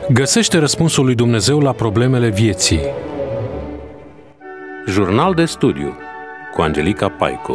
Găsește răspunsul lui Dumnezeu la problemele vieții. Jurnal de studiu cu Angelica Paicu.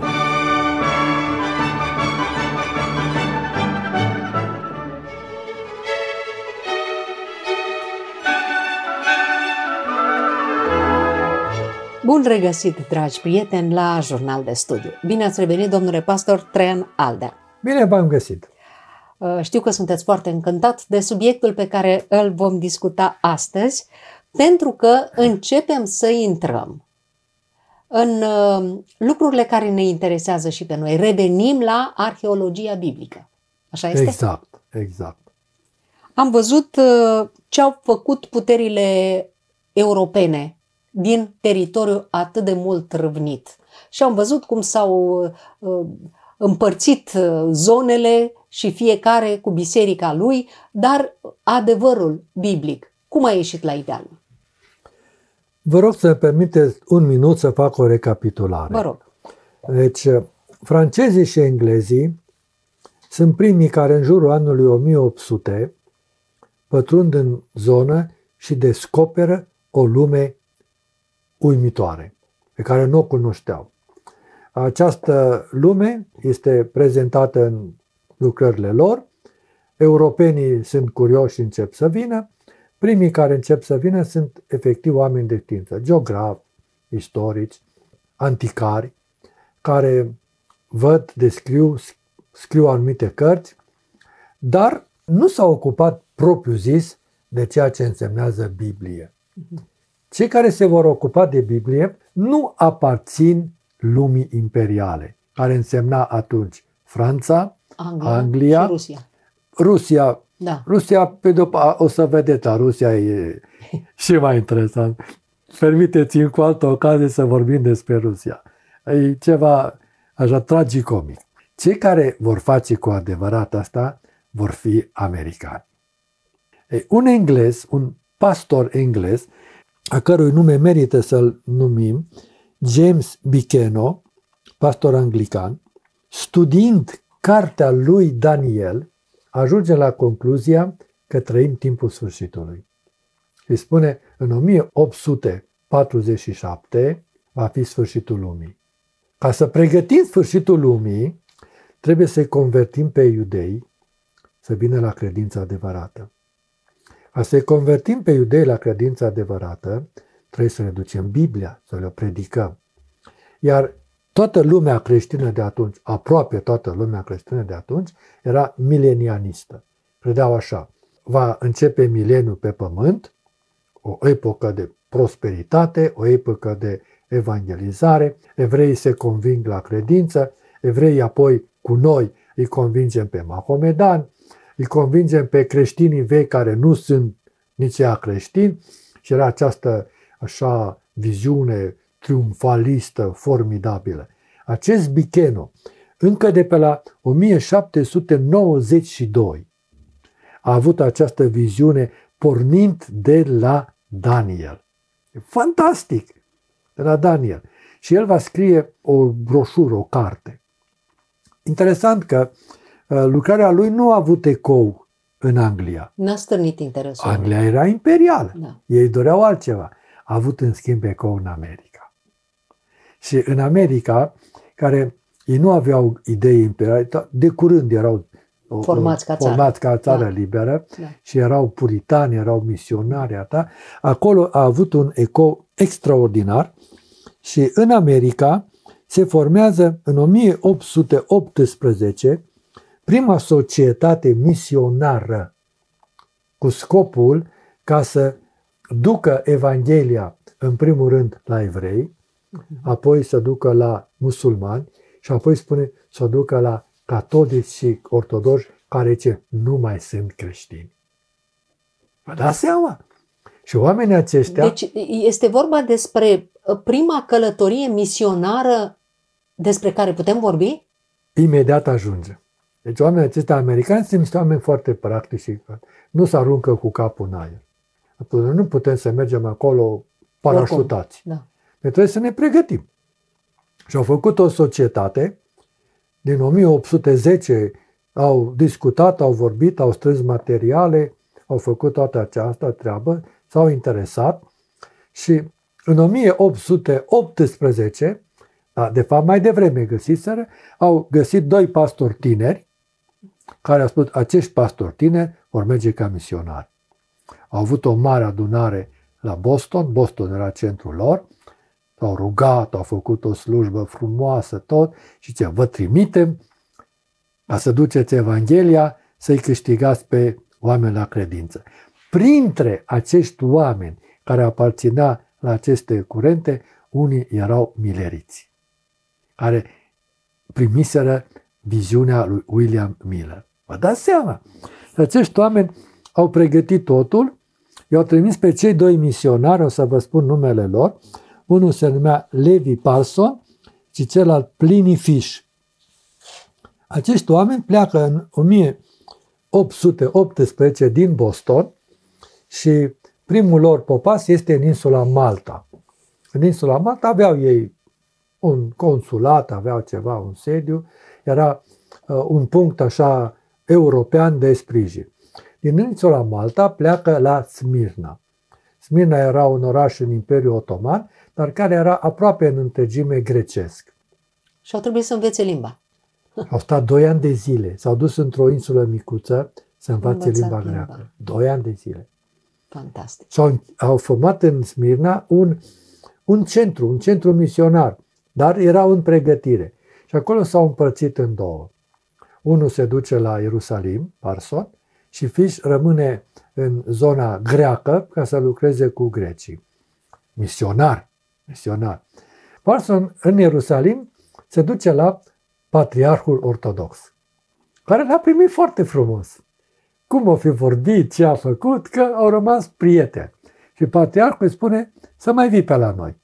Bun regăsit, dragi prieteni, la Jurnal de studiu. Bine ați revenit, domnule pastor Traian Aldea. Bine v-am găsit. Știu că sunteți foarte încântat de subiectul pe care îl vom discuta astăzi, pentru că începem să intrăm în lucrurile care ne interesează și pe noi. Revenim la arheologia biblică. Așa este? Exact. Am văzut ce au făcut puterile europene din teritoriu atât de mult râvnit. Și am văzut cum s-au împărțit zonele și fiecare cu biserica lui, dar adevărul biblic, cum a ieșit la iveală? Vă rog să-mi permiteți un minut să fac o recapitulare. Vă rog. Deci, francezii și englezii sunt primii care în jurul anului 1800 pătrund în zonă și descoperă o lume uimitoare, pe care nu o cunoșteau. Această lume este prezentată în lucrările lor, europenii sunt curioși și încep să vină, primii care încep să vină sunt efectiv oameni de știință, geografi, istorici, anticari, care văd, descriu, scriu anumite cărți, dar nu s-au ocupat propriu-zis de ceea ce însemnează Biblie. Cei care se vor ocupa de Biblie nu aparțin lumii imperiale, care însemna atunci Franța, Anglia și Rusia. Rusia. Da. Rusia, pe după, o să vedeți, Rusia e și mai interesant. Permiteți-mi cu altă ocazie să vorbim despre Rusia. E ceva așa tragicomic. Cei care vor face cu adevărat asta vor fi americani. Un englez, un pastor englez, a cărui nume merită să-l numim, James Buchanan, pastor anglican, studiind cartea lui Daniel, ajunge la concluzia că trăim timpul sfârșitului. Și spune, în 1847 va fi sfârșitul lumii. Ca să pregătim sfârșitul lumii, trebuie să-i convertim pe iudei să vină la credința adevărată. Ca să-i convertim pe iudei la credința adevărată, trebuie să le ducem Biblia, să le predicăm. Iar toată lumea creștină de atunci, aproape toată lumea creștină de atunci, era milenianistă. Credeau așa, va începe mileniul pe pământ, o epocă de prosperitate, o epocă de evangelizare, evreii se conving la credință, evreii apoi cu noi îi convingem pe mahomedani, îi convingem pe creștinii vechi care nu sunt nici ea creștini și era această așa viziune triumfalistă, formidabilă. Acest Buchanan, încă de pe la 1792, a avut această viziune pornind de la Daniel. E fantastic! De la Daniel. Și el va scrie o broșură, o carte. Interesant că lucrarea lui nu a avut ecou în Anglia. N-a stârnit interesul. Anglia era imperială. Da. Ei doreau altceva. A avut în schimb ecou în America. Și în America, care ei nu aveau idei imperiale, de curând erau formați ca țară liberă și erau puritani, erau misionari, acolo a avut un ecou extraordinar și în America se formează în 1818 prima societate misionară cu scopul ca să ducă Evanghelia în primul rând la evrei, apoi să ducă la musulmani și apoi spune să o ducă la catolici și ortodoxi care nu mai sunt creștini. Vă dați seama? Și oamenii aceștia... Deci este vorba despre prima călătorie misionară despre care putem vorbi? Imediat ajunge. Deci oamenii aceștia americani sunt niște oameni foarte practici și nu se aruncă cu capul în aer. Atunci nu putem să mergem acolo parașutați. Da. Deci trebuie să ne pregătim. Și au făcut o societate, din 1810 au discutat, au vorbit, au strâns materiale, au făcut toată această treabă, s-au interesat și în 1818, de fapt mai devreme găsiseră, au găsit 2 pastori tineri care au spus, acești pastori tineri vor merge ca misionari. Au avut o mare adunare la Boston, Boston era centrul lor, s-au rugat, au făcut o slujbă frumoasă, tot, și ce, vă trimitem ca să duceți Evanghelia, să-i câștigați pe oameni la credință. Printre acești oameni care aparținea la aceste curente, unii erau mileriți, care primiseră viziunea lui William Miller. Vă dați seama? Acești oameni au pregătit totul, i-au trimis pe cei 2 misionari, o să vă spun numele lor, unul se numea Levi Parson și celălalt Pliny Fish. Acești oameni pleacă în 1818 din Boston și primul lor popas este în insula Malta. În insula Malta aveau ei un consulat, aveau ceva, un sediu, era un punct așa european de sprijin. Din insula Malta pleacă la Smirna. Smirna era un oraș în Imperiul Otoman, dar care era aproape în întregime grecesc. Și au trebuit să învețe limba. Au stat 2 ani de zile. S-au dus într-o insulă micuță să învațe limba greacă. 2 ani de zile. Fantastic. Au format în Smirna un centru misionar, dar erau în pregătire. Și acolo s-au împărțit în 2. Unul se duce la Ierusalim, Parson, și Fish rămâne în zona greacă ca să lucreze cu grecii. Misionar. Parson în Ierusalim se duce la Patriarhul Ortodox, care l-a primit foarte frumos. Cum o fi vorbit, ce a făcut, că au rămas prieteni. Și Patriarhul îi spune să mai vii pe la noi.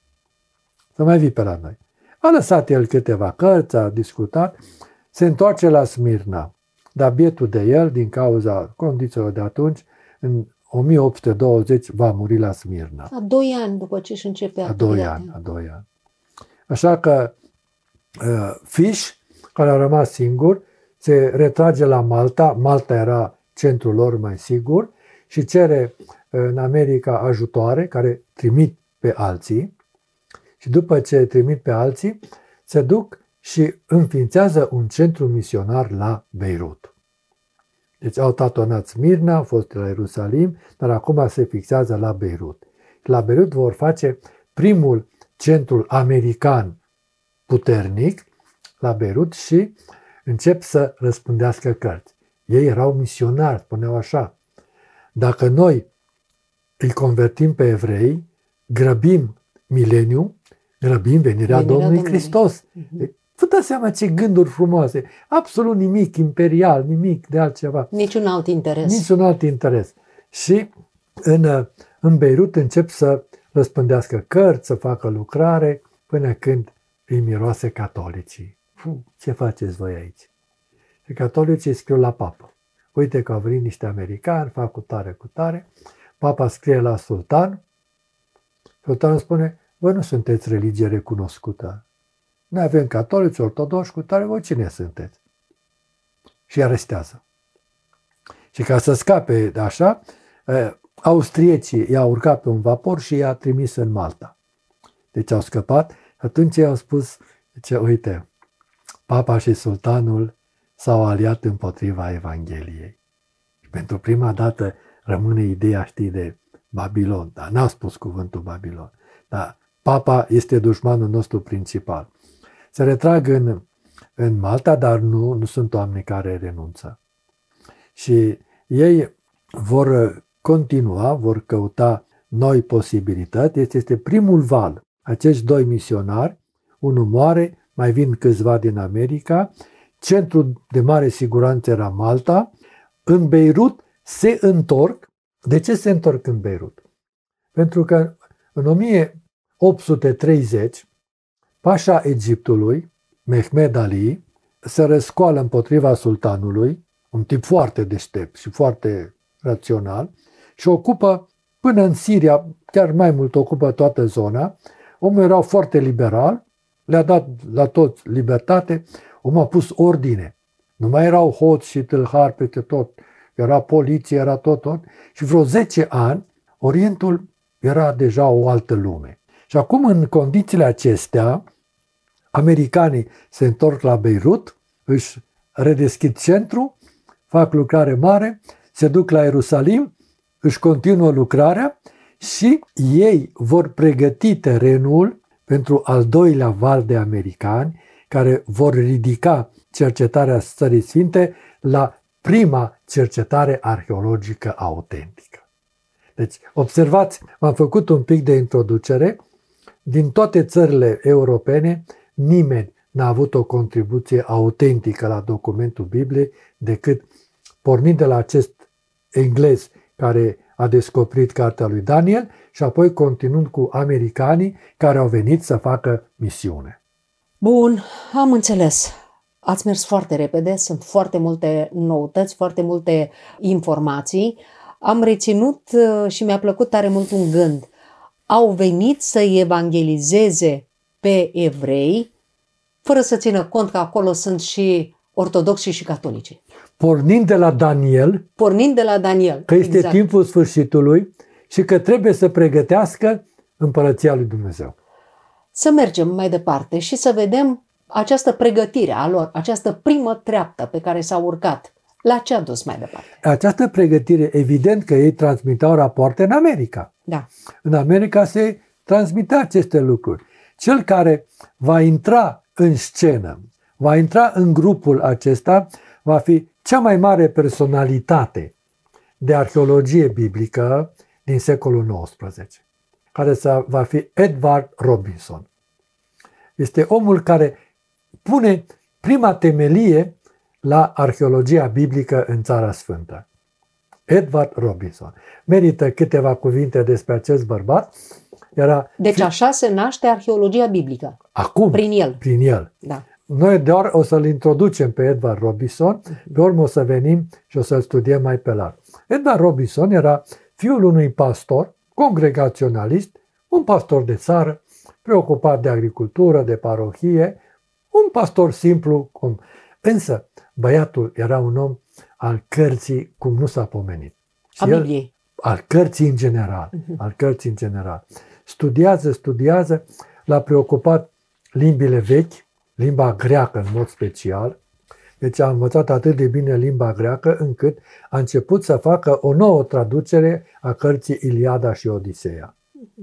A lăsat el câteva cărți, a discutat, se întoarce la Smirna. Dar bietul de el, din cauza condițiilor de atunci, în 1820 va muri la Smirna. A 2 ani după ce își începe activitatea. A 2 ani. Așa că Fish, care a rămas singur, se retrage la Malta. Malta era centrul lor mai sigur și cere în America ajutoare care trimit pe alții. Și după ce trimit pe alții, se duc și înființează un centru misionar la Beirut. Deci au tatonat Smirna, au fost la Ierusalim, dar acum se fixează la Beirut. La Beirut vor face primul centru american puternic la Beirut și încep să răspândească cărți. Ei erau misionari, spuneau așa. Dacă noi îi convertim pe evrei, grăbim mileniul, grăbim venirea Domnului Hristos. Vă dați seama ce gânduri frumoase. Absolut nimic imperial, nimic de altceva. Niciun alt interes. Și în Beirut încep să răspândească cărți, să facă lucrare, până când îi miroase catolicii. Ce faceți voi aici? Și catolicii scriu la papă. Uite că au venit niște americani, fac cu tare. Papa scrie la sultan. Sultanul spune, voi nu sunteți religie recunoscută. Noi avem catolici, ortodoxi, cu tare, voi cine sunteți? Și îi arestează. Și ca să scape de așa, austriecii i-au urcat pe un vapor și i-a trimis în Malta. Deci au scăpat. Atunci i-au spus, uite, papa și sultanul s-au aliat împotriva Evangheliei. Și pentru prima dată rămâne ideea, de Babilon. Dar n-a spus cuvântul Babilon. Dar papa este dușmanul nostru principal. Se retrag în Malta, dar nu sunt oameni care renunță. Și ei vor continua, vor căuta noi posibilități. Este primul val. Acești 2 misionari, unul moare, mai vin câțiva din America, centrul de mare siguranță era Malta, în Beirut se întorc. De ce se întorc în Beirut? Pentru că în 1830, pașa Egiptului, Mehmed Ali, se răscoală împotriva sultanului, un tip foarte deștept și foarte rațional, și ocupă până în Siria, chiar mai mult ocupă toată zona. Omul era foarte liberal, le-a dat la toți libertate, omul a pus ordine. Nu mai erau hoți și tâlhari peste tot. era poliție, era tot. Și vreo 10 ani, Orientul era deja o altă lume. Și acum, în condițiile acestea, americanii se întorc la Beirut, își redeschid centru, fac lucrare mare, se duc la Ierusalim, își continuă lucrarea și ei vor pregăti terenul pentru al doilea val de americani care vor ridica cercetarea Țării Sfinte la prima cercetare arheologică autentică. Deci, observați, m-am făcut un pic de introducere. Din toate țările europene, nimeni n-a avut o contribuție autentică la documentul Bibliei decât pornind de la acest englez care a descoperit cartea lui Daniel și apoi continuând cu americanii care au venit să facă misiune. Bun, am înțeles. Ați mers foarte repede, sunt foarte multe noutăți, foarte multe informații. Am reținut și mi-a plăcut tare mult un gând. Au venit să-i evangelizeze pe evrei, fără să țină cont că acolo sunt și ortodoxi și catolici. Pornind de la Daniel, că este exact. timpul sfârșitului și că trebuie să pregătească împărăția lui Dumnezeu. Să mergem mai departe și să vedem această pregătire a lor, această primă treaptă pe care s-au urcat. La ce a dus mai departe? Această pregătire, evident că ei transmitau rapoarte în America. Da. În America se transmitea aceste lucruri. Cel care va intra în scenă, va intra în grupul acesta, va fi cea mai mare personalitate de arheologie biblică din secolul XIX, care va fi Edward Robinson. Este omul care pune prima temelie la arheologia biblică în Țara Sfântă. Edward Robinson. Merită câteva cuvinte despre acest bărbat. Deci așa se naște arheologia biblică. Acum, prin el. Prin el. Da. Noi doar o să-l introducem pe Edward Robinson, pe urmă o să venim și o să-l studiem mai pe larg. Edward Robinson era fiul unui pastor, congregaționalist, un pastor de țară, preocupat de agricultură, de parohie, un pastor simplu. Însă, băiatul era un om al cărții cum nu s-a pomenit. A Bibliei. Al cărții în general. Al cărții în general. Studiază, l-a preocupat limbile vechi, limba greacă în mod special. Deci a învățat atât de bine limba greacă încât a început să facă o nouă traducere a cărții Iliada și Odiseea.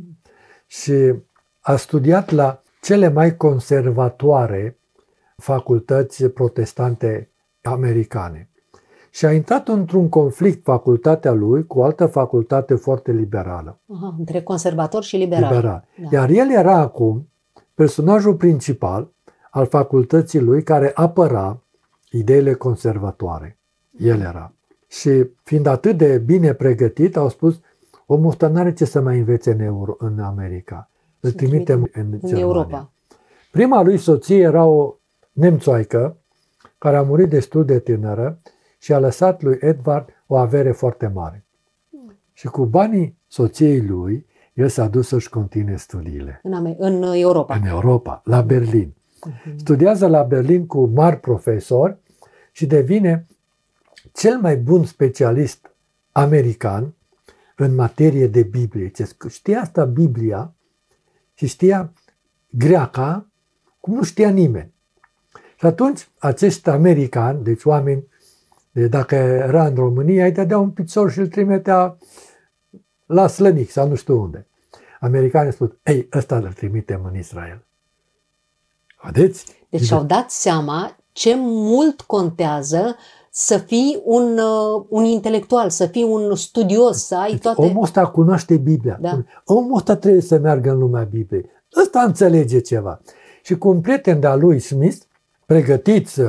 Și a studiat la cele mai conservatoare facultăți protestante americane. Și a intrat într-un conflict facultatea lui cu o altă facultate foarte liberală. Aha, între conservator și liberal. Da. Iar el era acum personajul principal al facultății lui care apăra ideile conservatoare. El era. Și fiind atât de bine pregătit, au spus, omul ăsta n-are ce să mai învețe în America. Îl trimitem în Germania. Europa. Prima lui soție era o nemțoaică care a murit destul de tânără și a lăsat lui Edward o avere foarte mare. Și cu banii soției lui, el s-a dus să-și continue studiile. În Europa. În Europa, la Berlin. Studiază la Berlin cu mari profesori și devine cel mai bun specialist american în materie de Biblie. Știa asta Biblia și știa greaca cum nu știa nimeni. Și atunci acești americani, deci oameni, dacă era în România, îi dădea un picior și îl trimitea la Slănic sau nu știu unde. Americanii spun, ei, ăsta îl trimitem în Israel. Vedeți? Deci și-au dat seama ce mult contează să fii un intelectual, să fii un studios, să ai toate... Omul ăsta cunoaște Biblia. Da. Omul ăsta trebuie să meargă în lumea Bibliei. Ăsta înțelege ceva. Și cu un prieten de-a lui Smith, pregătiți,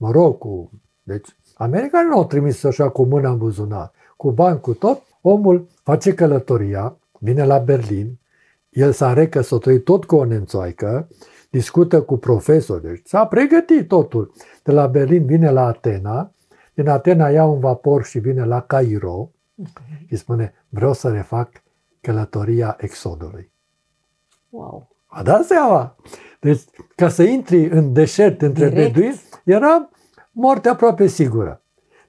deci americanii nu au trimis așa cu mâna în buzunar, cu bani, cu tot, omul face călătoria, vine la Berlin, el s-a recăsătorit tot cu o nemțoaică, discută cu profesori, deci s-a pregătit totul. De la Berlin vine la Atena, din Atena ia un vapor și vine la Cairo și spune, vreau să refac călătoria Exodului. Wow! A dat seama! Deci, ca să intri în deșert între beduini, era moarte aproape sigură.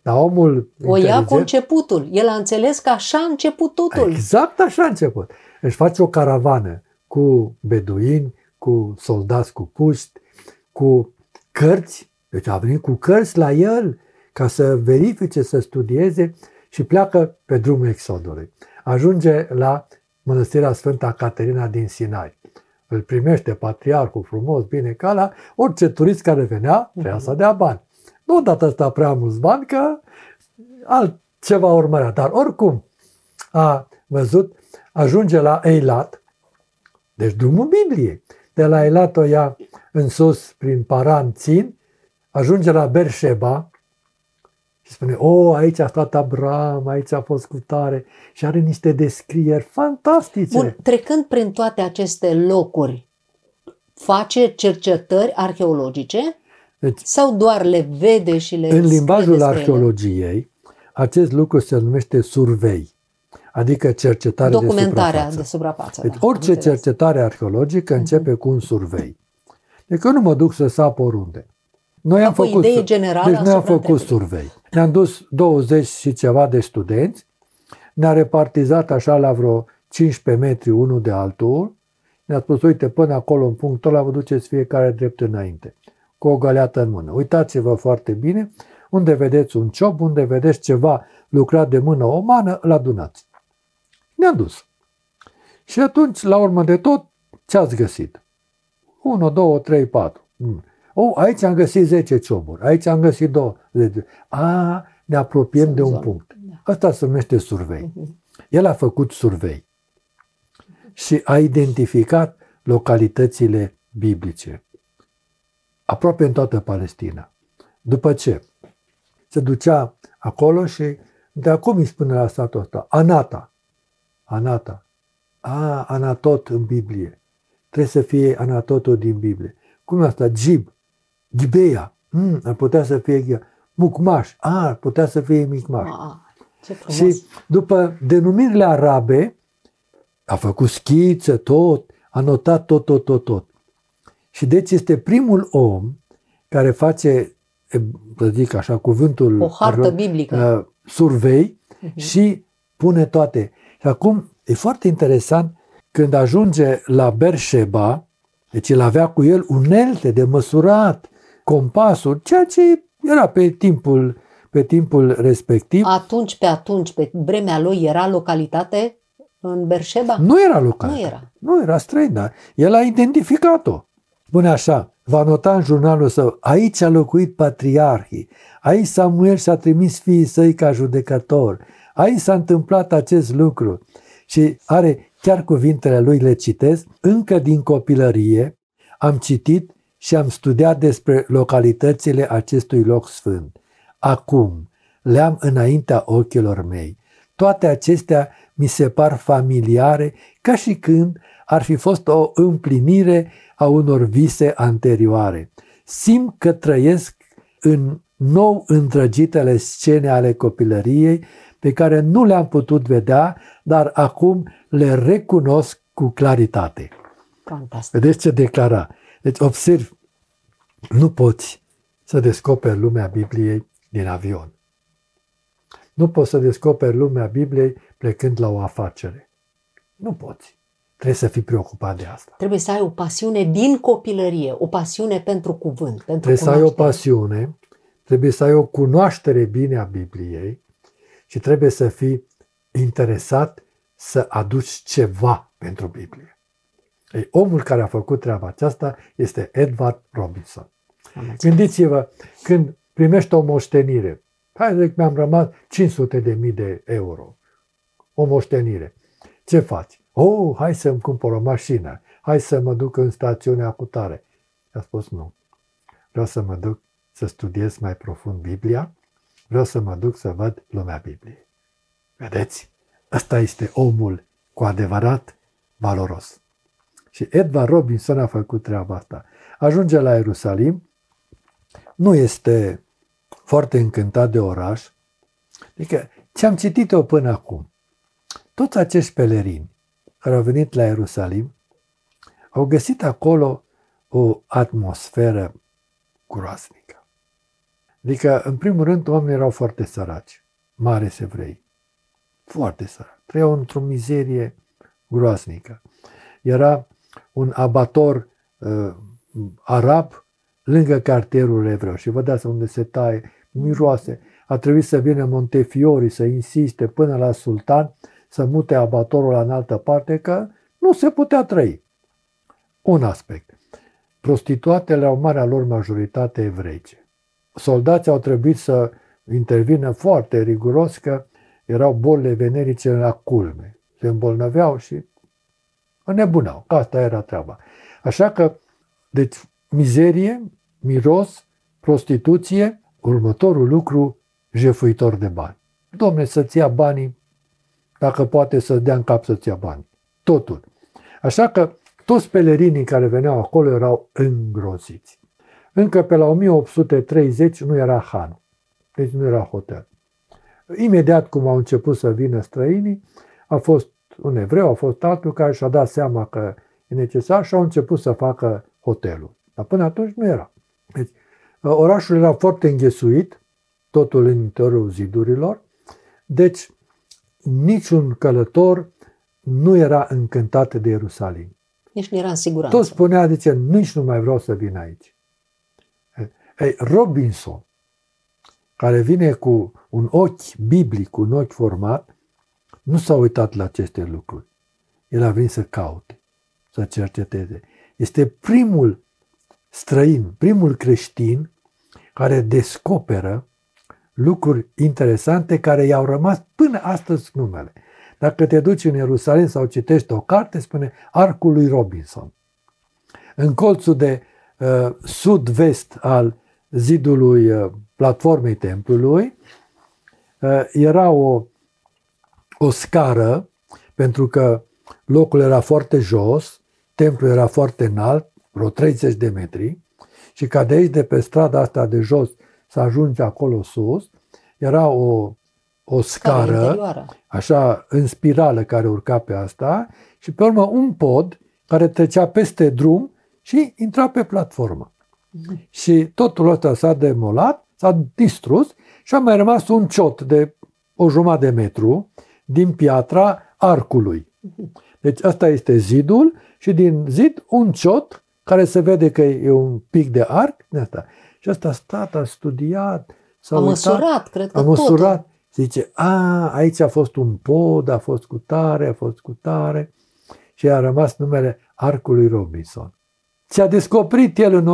Dar omul O ia inteligent, conceputul. El a înțeles că așa a început totul. exact așa a început. Își face o caravană cu beduini, cu soldați cu puști, cu cărți. Deci a venit cu cărți la el ca să verifice, să studieze și pleacă pe drumul Exodului. Ajunge la mănăstirea Sfânta Caterina din Sinai. Îl primește patriarhul frumos, bine, ca la orice turist care venea, trebuia să dea bani. Nu dat ăsta prea mulți bani, că altceva urmărea. Dar oricum a văzut, ajunge la Eilat, deci drumul Bibliei. De la Eilat o ia în sus, prin Paran Țin, ajunge la Berșeba și spune, aici a stat Abraham, aici a fost cutare și are niște descrieri fantastice. Bun, trecând prin toate aceste locuri, face cercetări arheologice Deci, sau doar le vede și le în scrie limbajul despre ele? arheologiei, acest lucru se numește survei, adică cercetare Documentarea de de suprafață. suprafață. Deci da, orice am înțeles. cercetare arheologică începe cu un survei. Deci eu nu mă duc să sap oriunde. Noi am Cu făcut, idee generală deci noi am asupra făcut întregului. survei. Ne-am dus 20 și ceva de studenți, ne-a repartizat așa la vreo 15 metri unul de altul, ne-a spus, uite, până acolo în punctul ăla vă duceți fiecare drept înainte, cu o găleată în mână. Uitați-vă foarte bine, unde vedeți un ciop, unde vedeți ceva lucrat de mână umană, îl adunați. Ne-am dus. Și atunci, la urmă de tot, ce ați găsit? 1, 2, 3, 4. Aici am găsit 10 cioburi, aici am găsit 2. Ne apropiem de un punct. Asta se numește survei. El a făcut survei și a identificat localitățile biblice, aproape în toată Palestina. După ce se ducea acolo și de acum îi spune la satul ăsta, Anata. Anatot în Biblie. Trebuie să fie Anatotul din Biblie. Cum e asta? Gibeia. Ar putea să fie Mucmaș. Ar putea să fie Micmaș. Ce frumos. Și după denumirile arabe, a făcut schiță, a notat tot. Și deci este primul om care face, să zic așa, cuvântul O hartă biblică. Survei și pune toate. Și acum e foarte interesant când ajunge la Berșeba, deci el avea cu el unelte de măsurat, compasul, ceea ce era pe timpul respectiv. Atunci, pe vremea lui, era localitate în Berșeba? Nu era localitate. Nu era străin, dar el a identificat-o. Spune așa, va nota în jurnalul său, aici a locuit patriarhii, aici Samuel și-a trimis fiii săi ca judecător, aici s-a întâmplat acest lucru. Și are chiar cuvintele lui, le citesc, încă din copilărie am citit și am studiat despre localitățile acestui loc sfânt. Acum le-am înaintea ochilor mei. Toate acestea mi se par familiare, ca și când ar fi fost o împlinire a unor vise anterioare. Simt că trăiesc în nou îndrăgitele scene ale copilăriei pe care nu le-am putut vedea, dar acum le recunosc cu claritate. Fantastic. Vedeți ce declara? Deci observi, nu poți să descoperi lumea Bibliei din avion. Nu poți să descoperi lumea Bibliei plecând la o afacere. Nu poți. Trebuie să fii preocupat de asta. Trebuie să ai o pasiune din copilărie, o pasiune pentru cuvânt, pentru Trebuie să ai o pasiune, trebuie să ai o cunoaștere bine a Bibliei și trebuie să fii interesat să aduci ceva pentru Biblie. Omul care a făcut treaba aceasta este Edward Robinson. Gândiți-vă, când primești o moștenire, hai zic, mi-am rămas 500.000 de euro, o moștenire. Ce faci? Hai să-mi cumpăr o mașină, hai să mă duc în stațiunea cutare. I-a spus nu. Vreau să mă duc să studiez mai profund Biblia, vreau să mă duc să văd lumea Bibliei. Vedeți? Ăsta este omul cu adevărat valoros. Și Edward Robinson a făcut treaba asta. Ajunge la Ierusalim, nu este foarte încântat de oraș. Adică ce am citit eu până acum, toți acești pelerini care au venit la Ierusalim au găsit acolo o atmosferă groaznică. Adică, în primul rând, oamenii erau foarte săraci, mari evrei. Foarte săraci. Trăiau într-o mizerie groaznică. Era un abator arab lângă cartierul evreu. Și vă dați unde se taie, miroase. A trebuit să vină Montefiori să insiste până la sultan să mute abatorul în altă parte, că nu se putea trăi. Un aspect. Prostituatele au marea lor majoritate evreice. Soldații au trebuit să intervină foarte riguros, că erau bolile venerice la culme. Se îmbolnăveau și înnebunau. Asta era treaba. Așa că, deci, mizerie, miros, prostituție, următorul lucru, jefuitor de bani. Dom'le, să-ți ia banii, dacă poate să-ți dea în cap să-ți ia bani. Totul. Așa că toți pelerinii care veneau acolo erau îngroziți. Încă pe la 1830 nu era han. Deci nu era hotel. Imediat cum au început să vină străinii, a fost un evreu, a fost altul care și-a dat seama că e necesar și au început să facă hotelul. Dar până atunci nu era. Deci, orașul era foarte înghesuit, totul în interiorul zidurilor, deci niciun călător nu era încântat de Ierusalim. Nici nu era în siguranță. Tot spunea, zice, nici nu mai vreau să vin aici. Robinson, care vine cu un ochi biblic, un ochi format, nu s-a uitat la aceste lucruri. El a venit să caute, să cerceteze. Este primul străin, primul creștin care descoperă lucruri interesante care i-au rămas până astăzi numele. Dacă te duci în Ierusalim sau citești o carte, spune Arcul lui Robinson. În colțul de sud-vest al zidului platformei templului era o scară, pentru că locul era foarte jos, templul era foarte înalt, vreo 30 de metri, și ca de aici, de pe strada asta de jos, să ajungi acolo sus, era o scară, așa, în spirală, care urca pe asta, și pe urmă un pod care trecea peste drum și intra pe platformă. Și totul ăsta s-a demolat, s-a distrus și a mai rămas un ciot de 1,5 de metru din piatra arcului. Deci asta este zidul și din zid un ciot care se vede că e un pic de arc. De asta. Și asta a stat, a studiat, s-a uitat, măsurat, cred că a măsurat. tot. Zice, aici a fost un pod, a fost cu tare, a fost cu tare. Și a rămas numele Arcului Robinson. Ce a descoperit el în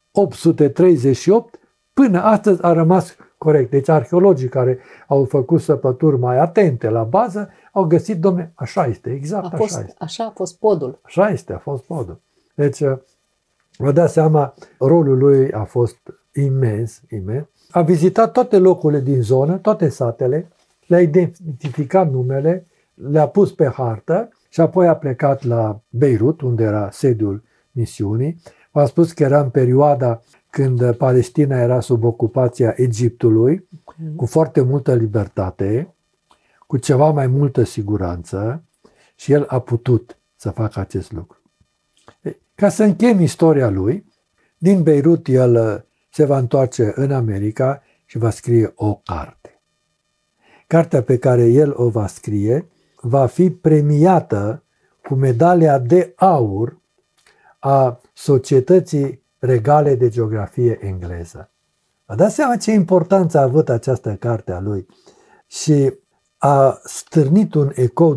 1838, până astăzi a rămas corect. Deci arheologii care au făcut săpături mai atente la bază au găsit, domne, așa este, exact așa este. Așa a fost podul. Așa este, a fost podul. Deci, vă dați seama, rolul lui a fost imens, imens. A vizitat toate locurile din zonă, toate satele, le-a identificat numele, le-a pus pe hartă și apoi a plecat la Beirut, unde era sediul misiunii. V-am spus că era în perioada când Palestina era sub ocupația Egiptului, cu foarte multă libertate, cu ceva mai multă siguranță, și el a putut să facă acest lucru. Ca să închem istoria lui, din Beirut el se va întoarce în America și va scrie o carte. Cartea pe care el o va scrie va fi premiată cu medalia de aur a Societății Regale de Geografie Engleză. Vă dați seama ce importanță a avut această carte a lui și a stârnit un ecou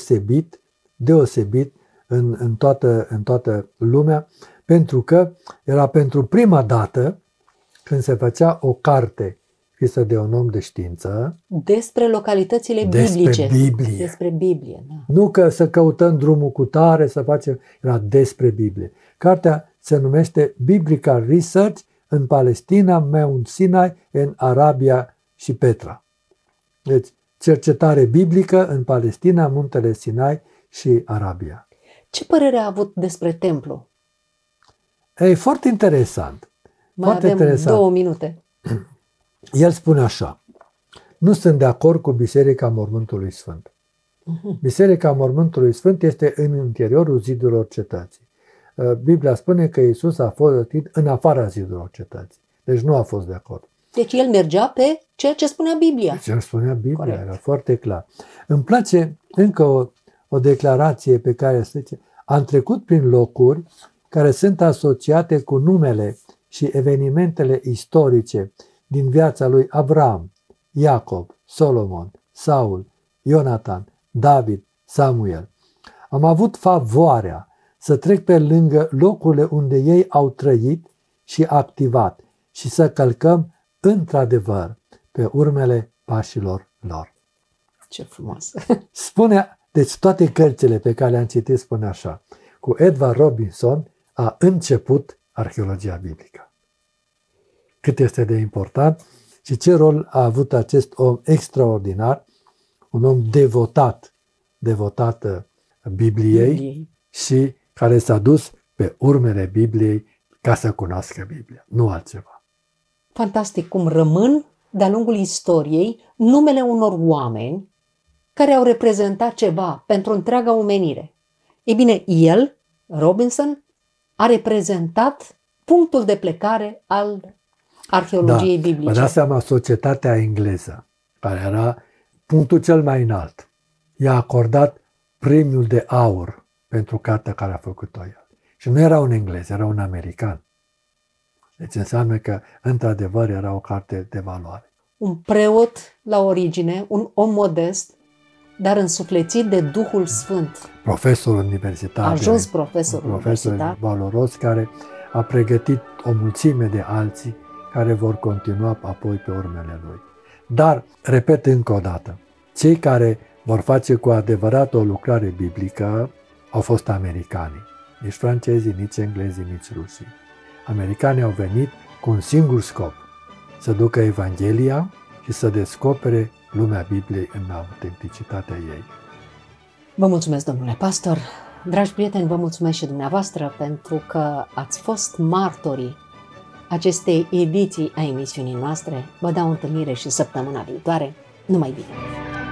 deosebit în toată lumea, pentru că era pentru prima dată când se făcea o carte scrisă de un om de știință despre localitățile biblice. Despre Biblie. Da. Nu că să căutăm drumul cu tare, să facem, era despre Biblie. Cartea se numește Biblical Research în Palestina, Mount Sinai, în Arabia și Petra. Deci, cercetare biblică în Palestina, Muntele Sinai și Arabia. Ce părere a avut despre templu? E foarte interesant. Mai foarte avem interesant. 2 minute. El spune așa: nu sunt de acord cu Biserica Mormântului Sfânt. Biserica Mormântului Sfânt este în interiorul zidurilor cetății. Biblia spune că Iisus a fost în afara zidurilor cetății. Deci nu a fost de acord. Deci el mergea pe ceea ce spunea Biblia. Ce îmi spunea Biblia, Corect. era foarte clar. Îmi place încă o declarație pe care se zice: am trecut prin locuri care sunt asociate cu numele și evenimentele istorice din viața lui Avram, Iacob, Solomon, Saul, Ionatan, David, Samuel. Am avut favoarea să trec pe lângă locurile unde ei au trăit și activat și să călcăm într-adevăr pe urmele pașilor lor. Ce frumos! Spune, deci toate cărțile pe care le-am citit spune așa: cu Edward Robinson a început arheologia biblică. Cât este de important și ce rol a avut acest om extraordinar, un om devotat Bibliei și care s-a dus pe urmele Bibliei ca să cunoască Biblia, nu altceva. Fantastic cum rămân de-a lungul istoriei numele unor oameni care au reprezentat ceva pentru întreaga omenire. Ei bine, el, Robinson, a reprezentat punctul de plecare al arheologiei biblice. Vă dați seama, societatea engleză, care era punctul cel mai înalt, i-a acordat premiul de aur pentru cartea care a făcut-o el. Și nu era un englez, era un american. Deci înseamnă că, într-adevăr, era o carte de valoare. Un preot la origine, un om modest, dar însuflețit de Duhul Sfânt. Profesor universitar. A ajuns profesor universitar valoros care a pregătit o mulțime de alții care vor continua apoi pe urmele lui. Dar, repet încă o dată, cei care vor face cu adevărat o lucrare biblică au fost americanii. Nici francezii, nici englezii, nici rusii. Americanii au venit cu un singur scop: să ducă Evanghelia și să descopere lumea Bibliei în autenticitatea ei. Vă mulțumesc, domnule pastor. Dragi prieteni, vă mulțumesc și dumneavoastră pentru că ați fost martorii acestei ediții a emisiunii noastre. Vă dau întâlnire și săptămâna viitoare. Numai bine!